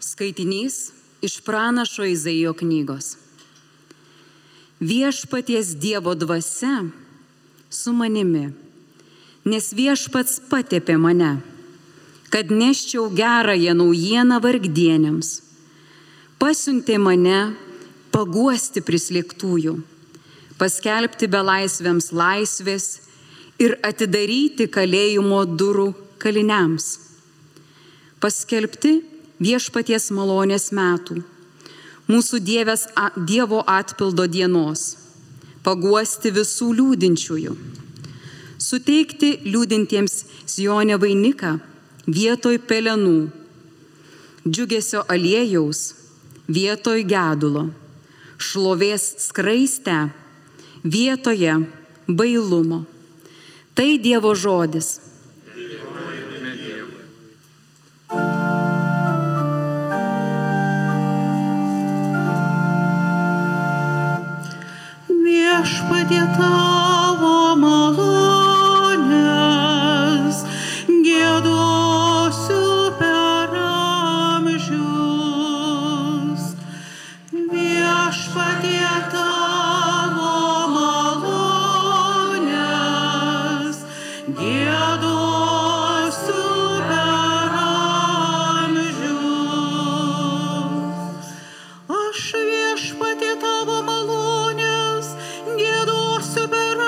Skaitinys iš pranašo Izaijo knygos. Viešpaties Dievo dvasia su manimi, nes viešpats patepė mane, kad neščiau gerąją naujieną vargdieniams. Pasiuntė mane paguosti prislėgtųjų, paskelbti belaisviams laisvės ir atidaryti kalėjimo durų kaliniams. Paskelbti viešpaties malonės metų, mūsų Dievo atpildo dienos, paguosti visų liūdinčiųjų, suteikti liūdintiems Sione vainiką vietoj pelenų, džiugesio aliejaus vietoj gedulo, šlovės skraistę vietoje bailumo. Tai Dievo žodis. Viešpatie tavo malonės, giedosiu per amžius. Viešpatie tavo malonės, giedosiu per amžius. Aš viešpatie tavo malonės, giedosiu per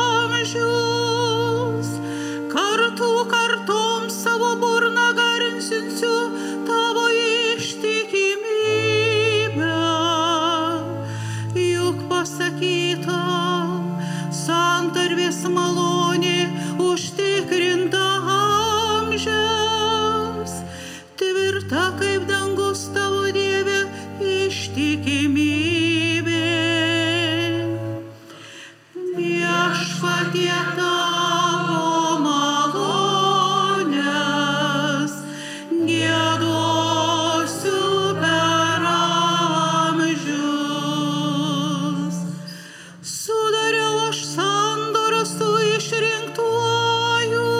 amžius, kartom savo burną garsinsiu tavo ištikimybę. Juk pasakyta, santarvės malonė užtikrinta amžiams, tvirta kaip dangus tavo Dieve ištikimybė. Viešpatie tavo malonės, giedosiu per amžius. Sudariau aš sandorą su išrinktuoju,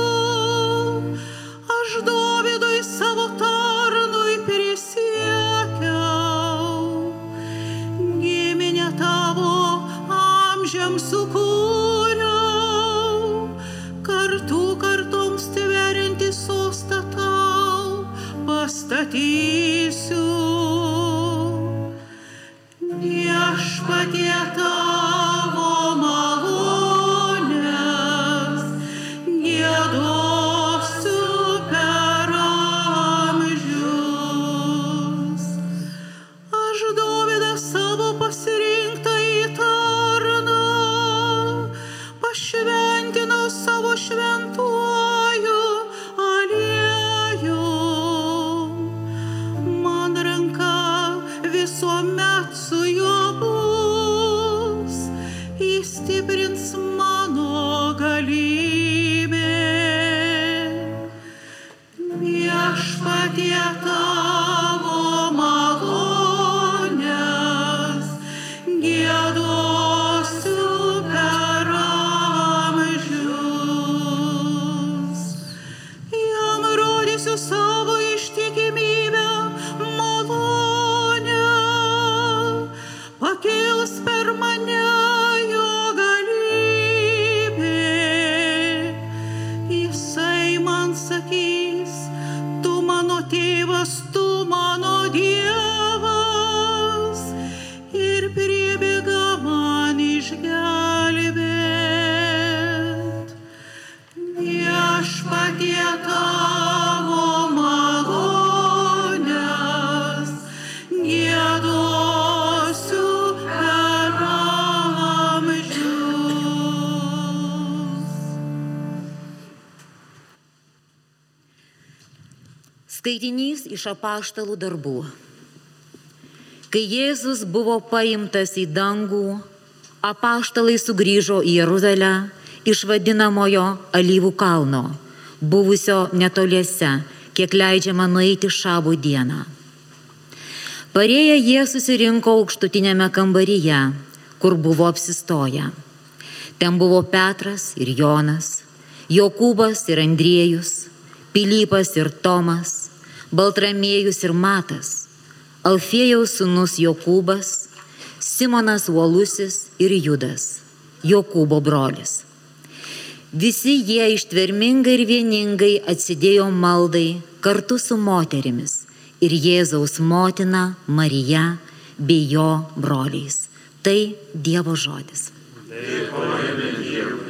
aš Dovydui savo tarnui prisiekiau. Giminę tavo amžiams sukūriau, kartoms tveriantį sostą tau pastatysiu. Viešpatie tavo malonės, giedosiu per amžius. Aš Dovydą savo pasirinktąjį tarną pašventinau savo šventuoju aliejum. Man ranka visuomet su juo bus, jis stiprins mano galybę. Viešpatie tavo malonės, giedosiu per amžius. Jam rodysiu savo ištikimybę, malonę, pakils per mane jo galybė. Jisai man sakys, tu mano tėvas, tu mano Dievas, ir priebėga man išgelbėt. Viešpatie tavo malonės, giedosiu per amžius. Skaitinys iš apaštalų darbų. Kai Jėzus buvo paimtas į dangų, apaštalai sugrįžo į Jeruzalę iš vadinamojo Alyvų kalno, buvusio netoliese, kiek leidžiama nueiti šabo dieną. Parėję jie susirinko aukštutinėme kambaryje, kur buvo apsistoję. Ten buvo Petras ir Jonas, Jokūbas ir Andriejus, Pilypas ir Tomas, Baltramiejus ir Matas, Alfėjaus sūnus Jokūbas, Simonas Uolusis ir Judas, Jokūbo brolis. Visi jie ištvermingai ir vieningai atsidėjo maldai kartu su moterimis ir Jėzaus motina Marija bei jo broliais. Tai Dievo žodis. Dėkojame Dievui.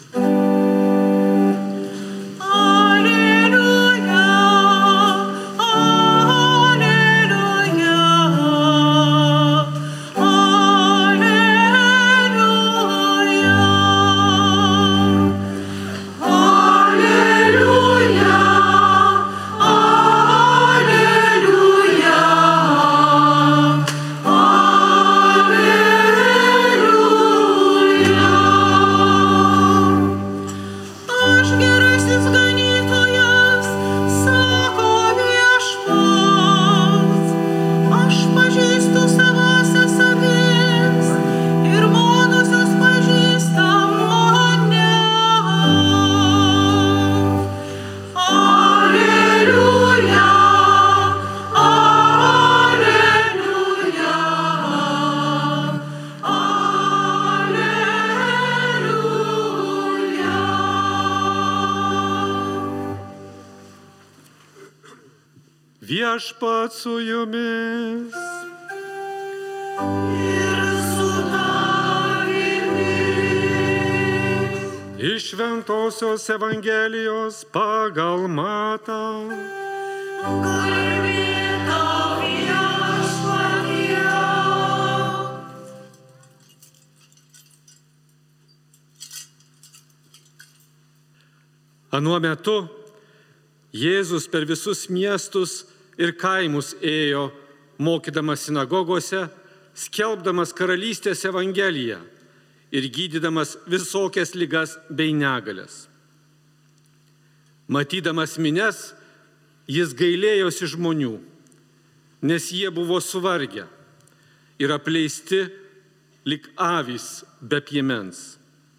Viešpats su jumis. Ir su tavimi. Iš Šventosios Evangelijos pagal Matą. Garbė tau, Viešpatie. Anuo metu Jėzus per visus miestus ir kaimus ėjo, mokydamas sinagogose, skelbdamas karalystės evangeliją ir gydydamas visokias ligas bei negalias. Matydamas minias, jis gailėjosi žmonių, nes jie buvo suvargę ir apleisti lyg avys be piemens.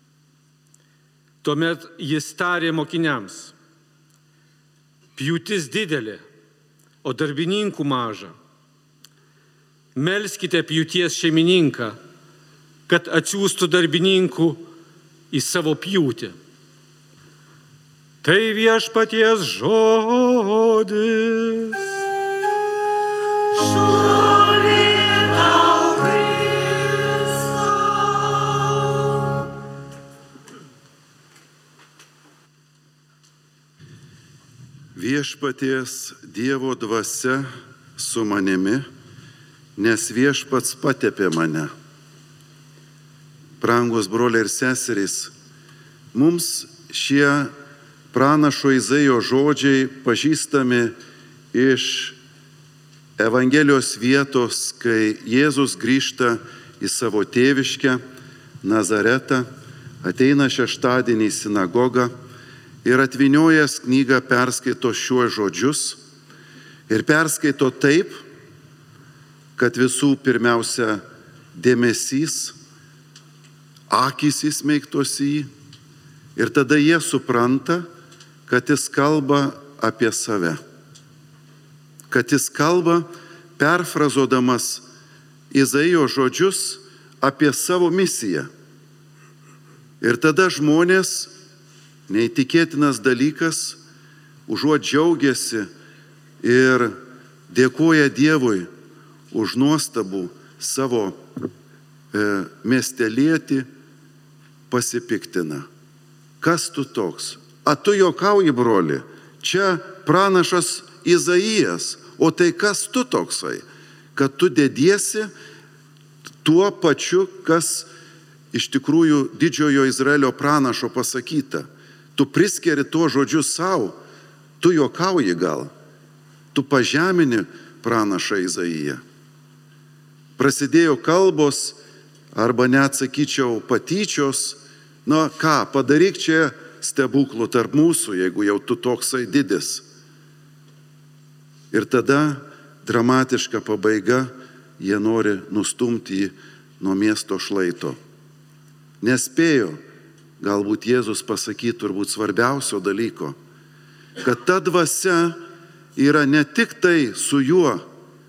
Tuomet jis tarė mokiniams: pjūtis didelė, o darbininkų maža. Melskite pjūties šeimininką, kad atsiųstų darbininkų į savo pjūtį. Tai Viešpaties žodis. Šlovė tau, Kristau. Viešpaties Dievo dvasia su manimi, nes Viešpats patepė mane. Brangus broliai ir seserys, mums šie pranašo Izaijo žodžiai pažįstami iš Evangelijos vietos, kai Jėzus grįžta į savo tėviškę Nazaretą, ateina šeštadienį į sinagogą ir atvyniojęs knygą perskaito šiuos žodžius ir perskaito taip, kad visų pirmiausia dėmesys, akys įsmeigtos į jį ir tada jie supranta, kad jis kalba apie save, kad jis kalba perfrazuodamas Izaijo žodžius apie savo misiją. Ir tada žmonės, neįtikėtinas dalykas, užuot džiaugiasi ir dėkoja Dievui už nuostabų savo miestelietį, pasipiktina. Kas tu toks? A tu juokauji, broli? Čia pranašas Izaijas, o tai kas tu toksai? Kad tu dediesi tuo pačiu, kas iš tikrųjų didžiojo Izraelio pranašo pasakyta. Tu priskeri tuo žodžiu savo, tu juokauji gal, tu pažemini pranašą Izaiją. Prasidėjo kalbos, arba net sakyčiau patyčios, na ką, padaryk čia stebuklų tarp mūsų, jeigu jau tu toksai didis. Ir tada dramatiška pabaiga, jie nori nustumti jį nuo miesto šlaito. Nespėjo galbūt Jėzus pasakyti turbūt svarbiausio dalyko, kad ta dvasia yra ne tik tai su juo,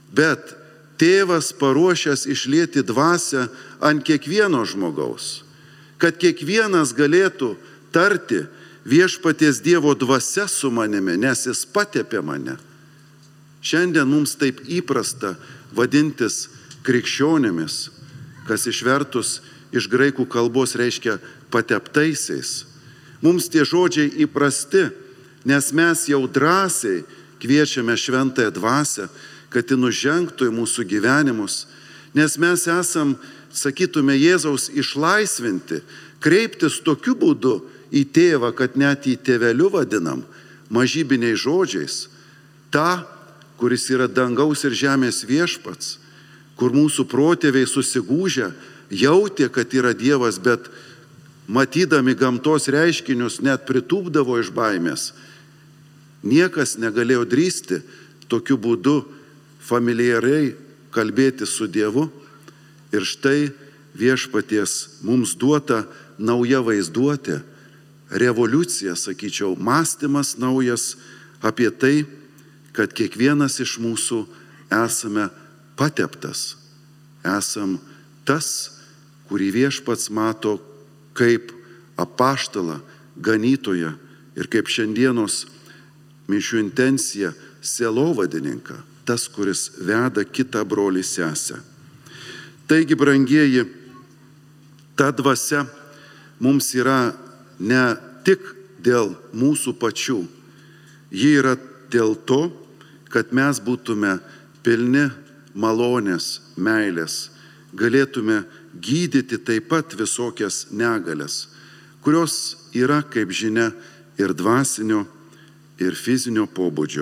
bet tėvas paruošęs išlieti dvasią ant kiekvieno žmogaus, kad kiekvienas galėtų tarti viešpaties Dievo dvasia su manimi, nes jis patepė mane. Šiandien mums taip įprasta vadintis krikščionimis, kas išvertus iš graikų kalbos reiškia pateptaisiais. Mums tie žodžiai įprasti, nes mes jau drąsiai kviečiame šventąją dvasią, kad ji nužengtų į mūsų gyvenimus, nes mes esam, sakytume, Jėzaus išlaisvinti, kreiptis tokiu būdu į tėvą, kad net į tėveliu vadinam, mažybiniais žodžiais, tą, kuris yra dangaus ir žemės viešpats, kur mūsų protėviai susigūžę, jautė, kad yra Dievas, bet matydami gamtos reiškinius net pritūpdavo iš baimės. Niekas negalėjo drįsti tokiu būdu familiariai kalbėti su Dievu. Ir štai viešpaties mums duota nauja vaizduotė, revoliucija, sakyčiau, mąstymas naujas apie tai, kad kiekvienas iš mūsų esame pateptas. Esam tas, kurį viešpats mato kaip apaštalą, ganytoją ir kaip šiandienos mišių intencija sielovadininką, tas, kuris veda kitą brolį sesę. Taigi, brangieji, ta dvasia mums yra ne tik dėl mūsų pačių, ji yra dėl to, kad mes būtume pilni malonės, meilės, galėtume gydyti taip pat visokias negalias, kurios yra, kaip žinia, ir dvasinio, ir fizinio pobūdžio.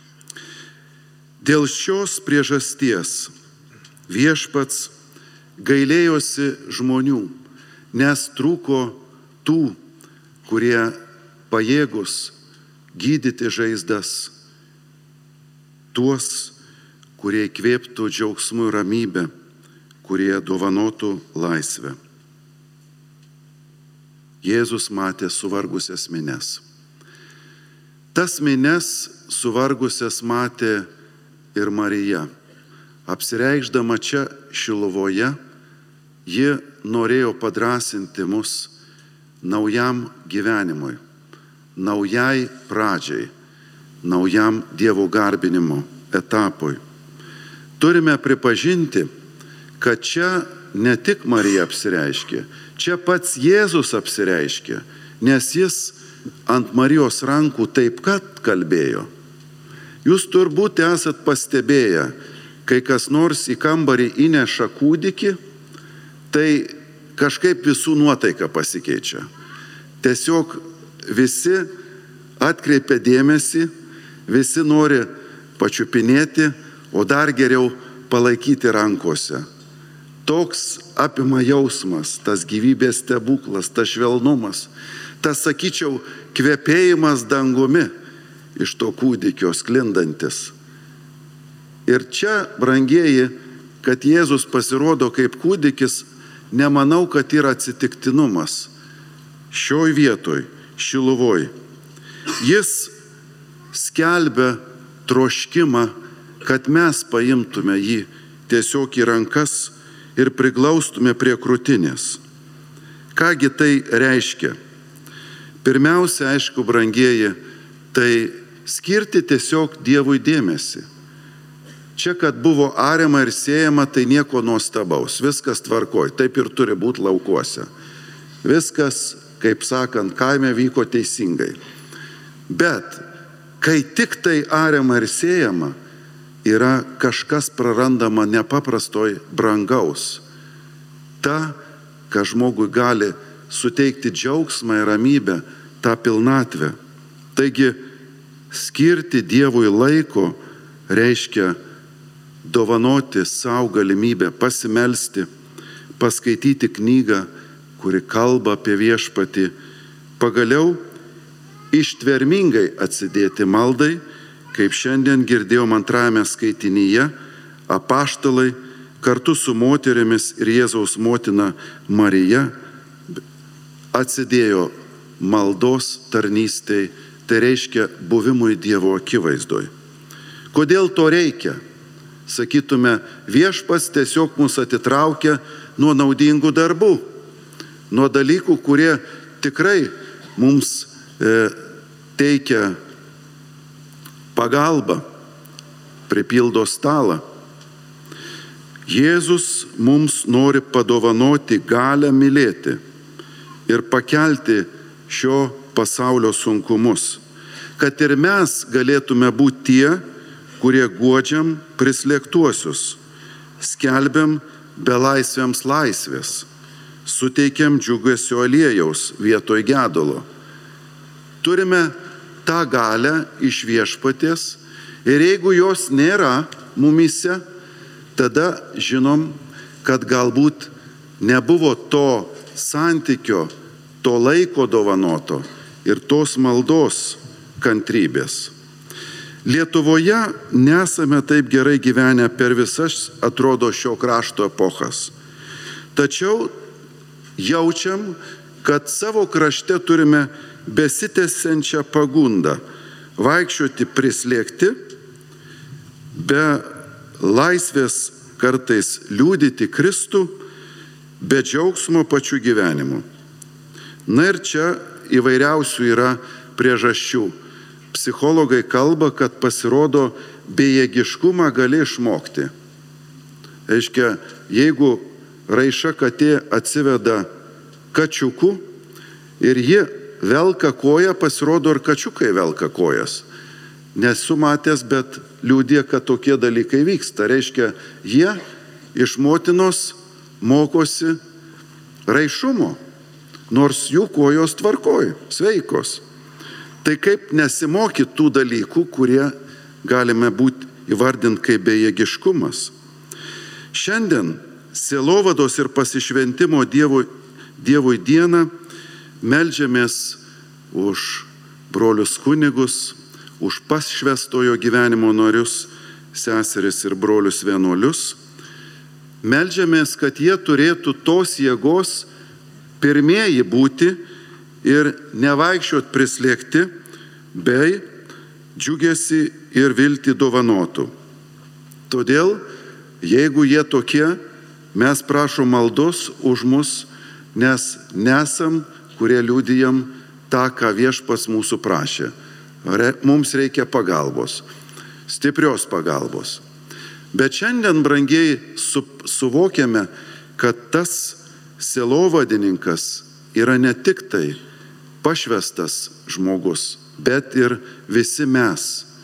Dėl šios priežasties viešpats gailėjosi žmonių, nes trūko tų, kurie pajėgus gydyti žaizdas, tuos, kurie įkvėptų džiaugsmų ir ramybę, kurie dovanotų laisvę. Jėzus matė suvargusias mines. Tas mines suvargusias matė ir Marija. Apsireikšdama čia Šiluvoje, ji norėjo padrąsinti mus naujam gyvenimui, naujai pradžiai, naujam Dievo garbinimo etapui. Turime pripažinti, kad čia ne tik Marija apsireiškė, čia pats Jėzus apsireiškė, nes jis ant Marijos rankų taip pat kalbėjo. Jūs turbūt esat pastebėję, kai kas nors į kambarį įneša kūdikį, tai kažkaip visų nuotaika pasikeičia. Tiesiog visi atkreipia dėmesį, visi nori pačiupinėti, o dar geriau palaikyti rankose. Toks apima jausmas, tas gyvybės stebuklas, tas švelnumas, tas, sakyčiau, kvepėjimas dangumi iš to kūdikio sklindantis. Ir čia, brangieji, kad Jėzus pasirodo kaip kūdikis, nemanau, kad yra atsitiktinumas. Šioj vietoj, Šiluvoj, jis skelbia troškimą, kad mes paimtume jį tiesiog į rankas ir priglaustume prie krūtinės. Kągi tai reiškia? Pirmiausia, aišku, brangieji, tai skirti tiesiog Dievui dėmesį. Čia, kad buvo ariama ir siejama, tai nieko nuostabaus, viskas tvarkoj, taip ir turi būti laukuose. Viskas, kaip sakant, kaime vyko teisingai. Bet, kai tik tai ariama ir siejama, yra kažkas prarandama nepaprastoj brangaus. Ta, kad žmogui gali suteikti džiaugsmą ir ramybę, tą pilnatvę. Taigi, skirti Dievui laiko reiškia dovanoti savo galimybę pasimelsti, paskaityti knygą, kuri kalba apie viešpatį, pagaliau ištvermingai atsidėti maldai, kaip šiandien girdėjom antrajame skaitinyje, apaštalai kartu su moterimis ir Jėzaus motina Marija atsidėjo maldos tarnystei, tai reiškia buvimui Dievo akivaizdoj. Kodėl to reikia? sakytume, viešpats tiesiog mus atitraukia nuo naudingų darbų, nuo dalykų, kurie tikrai mums teikia pagalbą, pripildo stalą. Jėzus mums nori padovanoti galią mylėti ir pakelti šio pasaulio sunkumus, kad ir mes galėtume būti tie, kurie guodžiam prislėgtuosius, skelbiam belaisviams laisvės, suteikiam džiugesio aliejaus vietoj gedulo. Turime tą galę iš viešpaties ir jeigu jos nėra mumyse, tada žinom, kad galbūt nebuvo to santykio, to laiko dovanoto ir tos maldos kantrybės. Lietuvoje nesame taip gerai gyvenę per visas, atrodo, šio krašto epochas. Tačiau jaučiam, kad savo krašte turime besitęsiančią pagundą vaikščioti prislėgti, be laisvės kartais liudyti Kristų, be džiaugsmo pačiu gyvenimu. Na ir čia įvairiausių yra priežasčių. Psichologai kalba, kad pasirodo bejėgiškumą gali išmokti. Reiškia, jeigu raiša katė atsiveda kačiukų ir ji velka koją, pasirodo ir kačiukai velka kojas. Nesu matęs, bet liudija, kad tokie dalykai vyksta. Reiškia, jie iš motinos mokosi raišumo, nors jų kojos tvarkoj, sveikos. Tai kaip nesimokyti tų dalykų, kurie galime būti įvardinti kaip bejėgiškumas. Šiandien sielovados ir pasišventimo Dievui dieną meldžiamės už brolius kunigus, už pašvęstojo gyvenimo narius, seseris ir brolius vienuolius. Meldžiamės, kad jie turėtų tos jėgos pirmieji būti ir nevaikščiot prislėgti, bei džiugesį ir viltį dovanotų. Todėl, jeigu jie tokie, mes prašom maldos už mus, nes nesam, kurie liudijam tą, ką viešpats mūsų prašė. Mums reikia pagalbos, stiprios pagalbos. Bet šiandien, brangiai, suvokiame, kad tas sielovadininkas yra ne tik tai pašvestas žmogus, bet ir visi mes.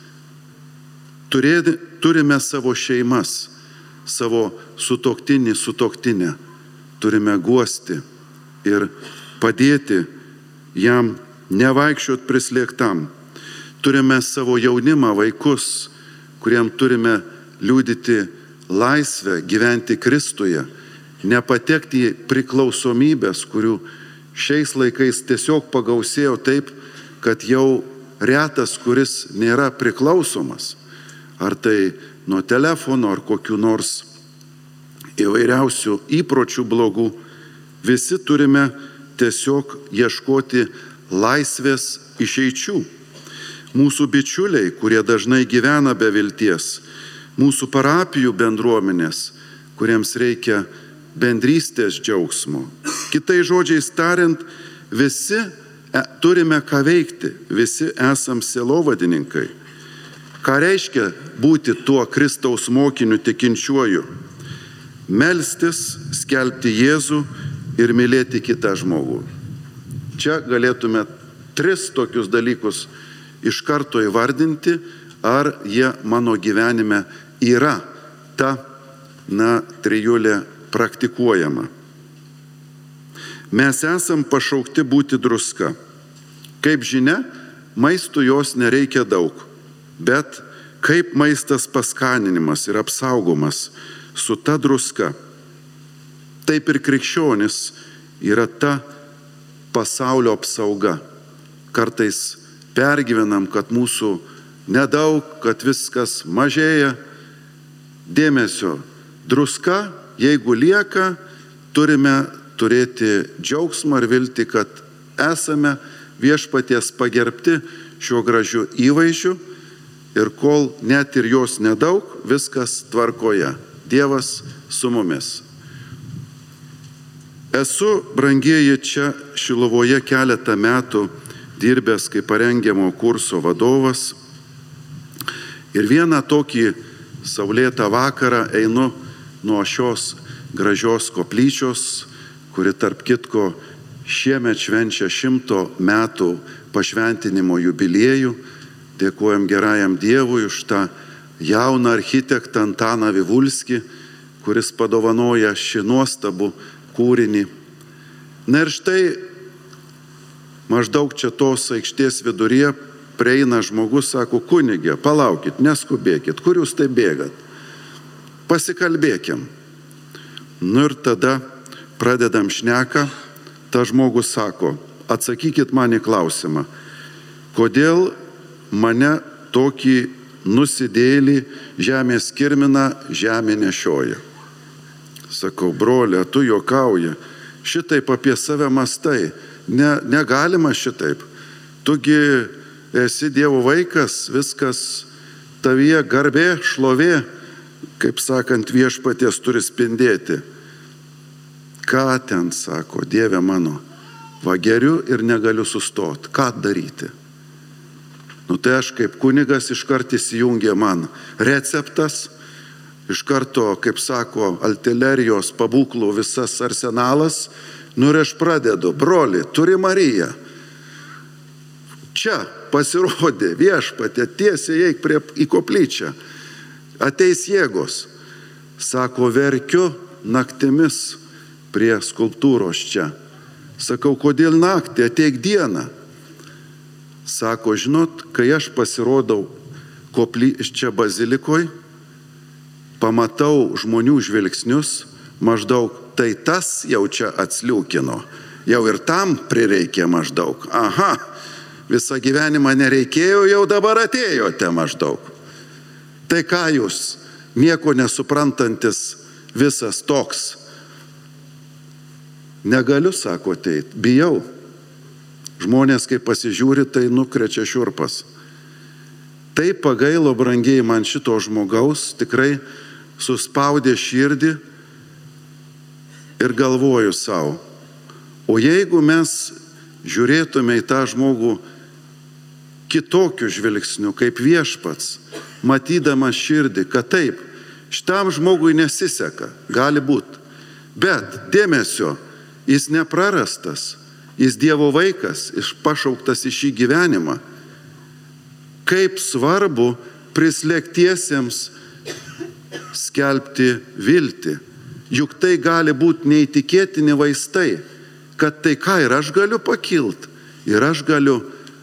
Turime savo šeimas, savo sutuoktinį, sutuoktinę. Turime guosti ir padėti jam nevaikščiot prislėgtam. Turime savo jaunimą, vaikus, kuriem turime liudyti laisvę gyventi Kristuje, nepatekti į priklausomybės, kurių šiais laikais tiesiog pagausėjo taip, kad jau retas, kuris nėra priklausomas. Ar tai nuo telefono, ar kokių nors įvairiausių įpročių blogų. Visi turime tiesiog ieškoti laisvės išeičių. Mūsų bičiuliai, kurie dažnai gyvena be vilties, mūsų parapijų bendruomenės, kuriems reikia bendrystės džiaugsmo. Kitais žodžiais tariant, visi turime ką veikti, visi esam sielovadininkai. Ką reiškia būti tuo Kristaus mokiniu tikinčiuoju? Melstis, skelbti Jėzų ir mylėti kitą žmogų. Čia galėtume 3 tokius dalykus iš karto įvardinti, ar jie mano gyvenime yra ta, trijulė praktikuojama. Mes esam pašaukti būti druska. Kaip žinia, maistų jos nereikia daug, bet kaip maistas paskaninimas ir apsaugomas su ta druska, taip ir krikščionis yra ta pasaulio apsauga. Kartais pergyvenam, kad mūsų nedaug, kad viskas mažėja. Dėmesio, druska, jeigu lieka, turime turėti džiaugsmą ir viltį, kad esame viešpaties pagerbti šiuo gražiu įvaizdžiu ir kol net ir jos nedaug, viskas tvarkoje. Dievas su mumis. Esu, brangieji, čia Šiluvoje keletą metų dirbęs kaip parengiamo kurso vadovas. Ir vieną tokį saulėtą vakarą einu nuo šios gražios koplyčios, kuri tarp kitko šiemet švenčia 100 metų pašventinimo jubiliejų. Dėkojam gerajam Dievui už tą jauną architektą Antaną Vivulskį, kuris padovanoja šį nuostabų kūrinį. Na ir štai maždaug čia tos aikštės viduryje prieina žmogus, sako, kunigė, palaukit, neskubėkit, kur jūs tai bėgat? Pasikalbėkim. Nu ir tada pradedam šneką, ta žmogus sako, atsakykit man į klausimą, kodėl mane tokį nusidėlį žemės kirminą žemė nešioja. Sakau, brolė, tu juokauji, šitaip apie save mastai, negalima šitaip. Tugi esi Dievo vaikas, viskas tavyje garbė, šlovė, kaip sakant, viešpaties turi spindėti. Ką ten, sako, Dieve mano, va geriu ir negaliu sustoti, ką daryti? Nu tai aš kaip kunigas iškart įsijungė man receptas, iš karto, kaip sako, artilerijos pabūklų visas arsenalas, nu ir aš pradedu, broli, turi Mariją. Čia pasirodė viešpatė, tiesiai eik į koplyčią, ateis jėgos. Sako, verkiu naktimis prie skulptūros čia. Sakau, kodėl naktį, ateik dieną. Sako, žinot, kai aš pasirodau čia bazilikoj, pamatau žmonių žvilgsnius, maždaug tai tas jau čia atsliūkino, jau ir tam prireikė maždaug. Aha, visą gyvenimą nereikėjo, jau dabar atėjote maždaug. Tai ką jūs, nieko nesuprantantis visas toks? Negaliu, sako, ateit, bijau. Žmonės, kai pasižiūri, tai nukrečia šiurpas. Tai pagailo, brangiai, man šito žmogaus, tikrai suspaudė širdį ir galvoju savo. O jeigu mes žiūrėtume į tą žmogų kitokiu žvilgsniu, kaip viešpats, matydamas širdį, kad taip, šitam žmogui nesiseka, gali būti. Bet dėmesio, jis neprarastas. Jis Dievo vaikas, pašauktas į šį gyvenimą. Kaip svarbu prislėgtiesiems skelbti viltį. Juk tai gali būti neįtikėtini vaistai, kad tai ką ir aš galiu pakilti, ir aš galiu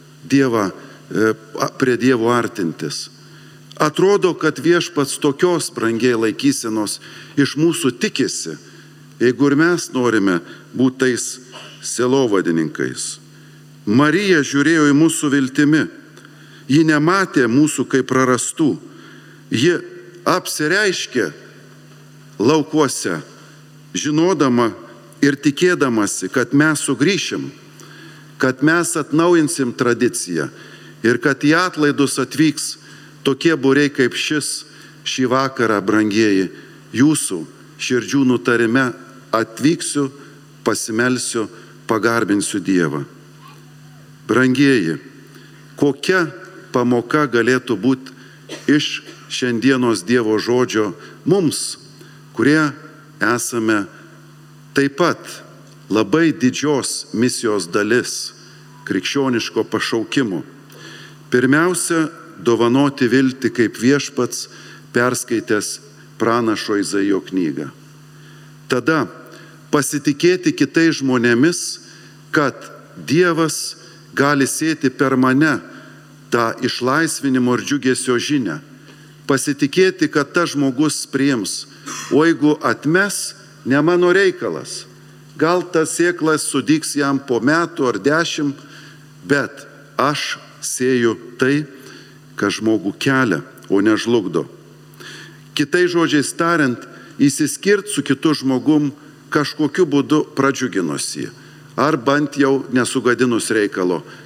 prie Dievo artintis. Atrodo, kad viešpats tokios brangiai laikysenos iš mūsų tikisi, jeigu ir mes norime būti tais sielovadininkais. Marija žiūrėjo į mūsų viltimi. Ji nematė mūsų kaip prarastų. Ji apsireiškė laukuose, žinodama ir tikėdamasi, kad mes sugrįšim, kad mes atnaujinsim tradiciją ir kad į atlaidus atvyks tokie būriai kaip šį vakarą, brangieji, jūsų širdžių nutarime atvyksiu, pasimelsiu, pagarbinsiu Dievą. Brangieji, kokia pamoka galėtų būti iš šiandienos Dievo žodžio mums, kurie esame taip pat labai didžios misijos dalis krikščioniško pašaukimo. Pirmiausia, dovanoti viltį kaip viešpats perskaitęs pranašo Izaijo knygą. Tada pasitikėti kitais žmonėmis, kad Dievas gali sėti per mane tą išlaisvinimo ir džiugesio žinią. Pasitikėti, kad tas žmogus priims. O jeigu atmes, ne mano reikalas. Gal tas sėklas sudygs jam po metų ar 10, bet aš sėju tai, kas žmogų kelia, o ne žlugdo. Kitai žodžiais tariant, įsiskirti su kitu žmogum kažkokiu būdu pradžiuginus jį, ar bent jau nesugadinus reikalo,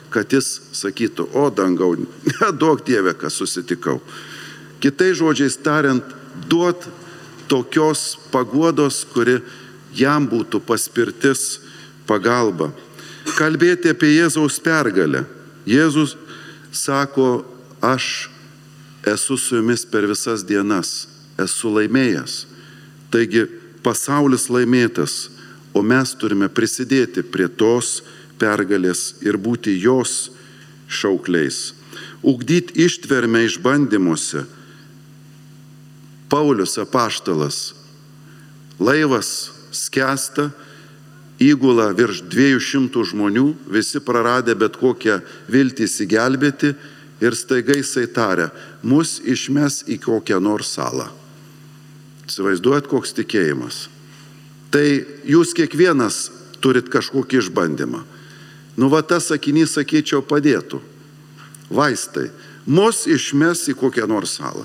kad jis sakytų, o dangau, neduok Dieve, kas susitikau. Kitais žodžiais tariant, duot tokios paguodos, kuri jam būtų paspirtis, pagalba. Kalbėti apie Jėzaus pergalę. Jėzus sako, aš esu su jumis per visas dienas, esu laimėjęs. Taigi pasaulis laimėtas, o mes turime prisidėti prie tos pergalės ir būti jos šaukliais. Ugdyti ištvermę išbandymuose. Paulius apaštalas. Laivas skęsta, įgula virš 200 žmonių, visi praradę bet kokią viltį įsigelbėti ir staiga jisai taria, mus išmes į kokią nors salą. Įsivaizduojat, koks tikėjimas. Tai jūs kiekvienas turit kažkokį išbandymą. Nu va tas sakinys, sakyčiau, padėtų. Vaistai. Mus išmes į kokią nors salą.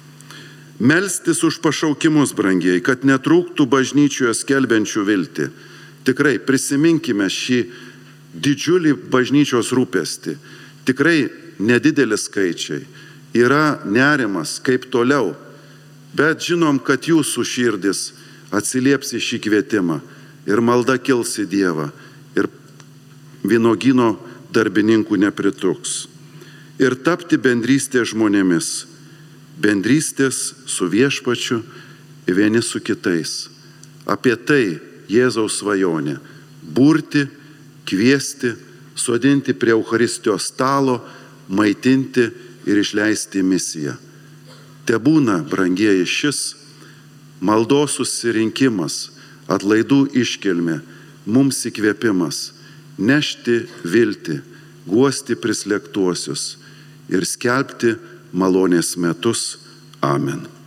Melstis už pašaukimus, brangieji, kad netrūktų bažnyčioje skelbiančių viltį. Tikrai prisiminkime šį didžiulį bažnyčios rūpestį. Tikrai nedidelis skaičiai. Yra nerimas, kaip toliau. Bet žinom, kad jūsų širdis atsilieps į šį kvietimą. Ir malda kils į Dievą. Ir vynuogyno darbininkų nepritruks. Ir tapti bendrystės žmonėmis. Bendrystės su viešpačiu ir vieni su kitais. Apie tai Jėzaus svajonė. Burti, kviesti, sodinti prie Eucharistijos stalo, maitinti ir išleisti misiją. Tebūna, brangieji, šis maldos susirinkimas, atlaidų iškilmė, mums įkvėpimas, nešti viltį, guosti prislėgtuosius ir skelbti malonės metus. Amen.